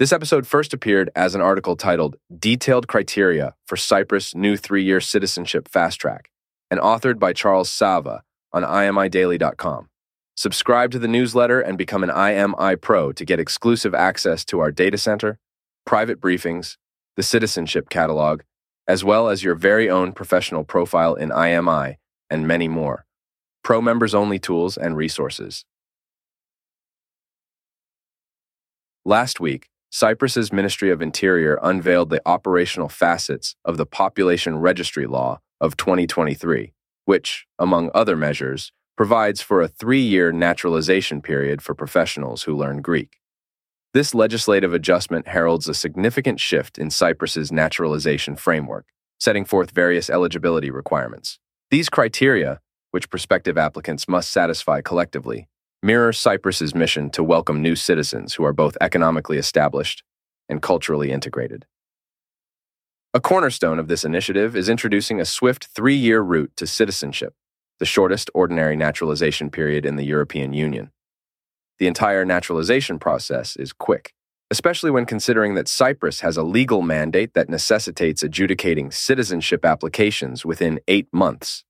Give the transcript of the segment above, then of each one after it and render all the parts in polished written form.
This episode first appeared as an article titled Detailed Criteria for Cyprus New 3-Year Citizenship Fast Track and authored by Charles Sava on imidaily.com. Subscribe to the newsletter and become an IMI Pro to get exclusive access to our data center, private briefings, the citizenship catalog, as well as your very own professional profile in IMI, and many more. Pro members only tools and resources. Last week, Cyprus's Ministry of Interior unveiled the operational facets of the Population Registry Law of 2023, which, among other measures, provides for a 3-year naturalization period for professionals who learn Greek. This legislative adjustment heralds a significant shift in Cyprus's naturalization framework, setting forth various eligibility requirements. These criteria, which prospective applicants must satisfy collectively, mirror Cyprus's mission to welcome new citizens who are both economically established and culturally integrated. A cornerstone of this initiative is introducing a swift 3-year route to citizenship, the shortest ordinary naturalization period in the European Union. The entire naturalization process is quick, especially when considering that Cyprus has a legal mandate that necessitates adjudicating citizenship applications within 8 months.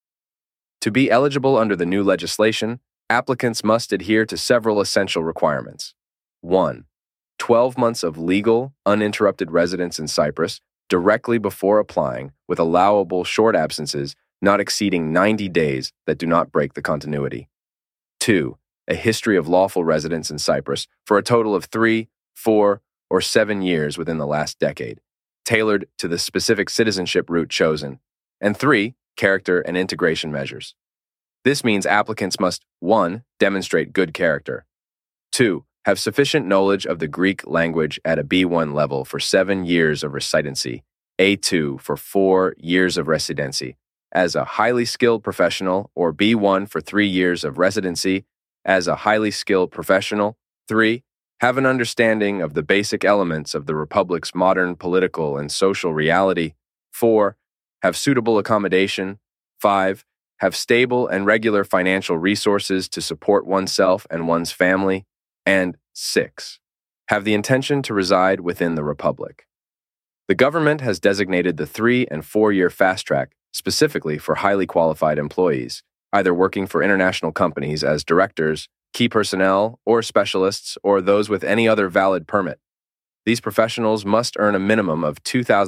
To be eligible under the new legislation, applicants must adhere to several essential requirements. 1. 12 months of legal, uninterrupted residence in Cyprus directly before applying, with allowable short absences not exceeding 90 days that do not break the continuity. 2. A history of lawful residence in Cyprus for a total of 3, 4, or 7 years within the last decade, tailored to the specific citizenship route chosen. And 3. Character and integration measures. This means applicants must 1. Demonstrate good character, 2. Have sufficient knowledge of the Greek language at a B1 level for 7 years of residency, A2 for 4 years of residency, as a highly skilled professional, or B1 for 3 years of residency, as a highly skilled professional. 3. Have an understanding of the basic elements of the Republic's modern political and social reality. 4. Have suitable accommodation. 5. Have stable and regular financial resources to support oneself and one's family. And 6. Have the intention to reside within the Republic. The government has designated the 3- and 4-year fast track specifically for highly qualified employees, either working for international companies as directors, key personnel, or specialists, or those with any other valid permit. These professionals must earn a minimum of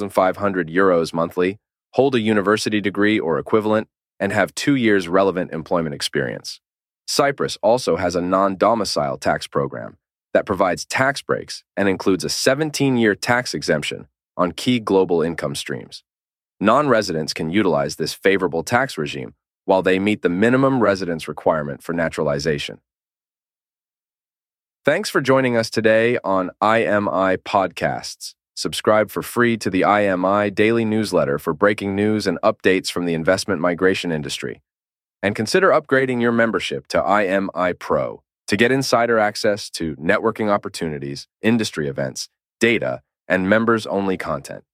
€2,500 monthly, hold a university degree or equivalent, and have 2 years relevant employment experience. Cyprus also has a non-domicile tax program that provides tax breaks and includes a 17-year tax exemption on key global income streams. Non-residents can utilize this favorable tax regime while they meet the minimum residence requirement for naturalization. Thanks for joining us today on IMI Podcasts. Subscribe for free to the IMI daily newsletter for breaking news and updates from the investment migration industry. And consider upgrading your membership to IMI Pro to get insider access to networking opportunities, industry events, data, and members-only content.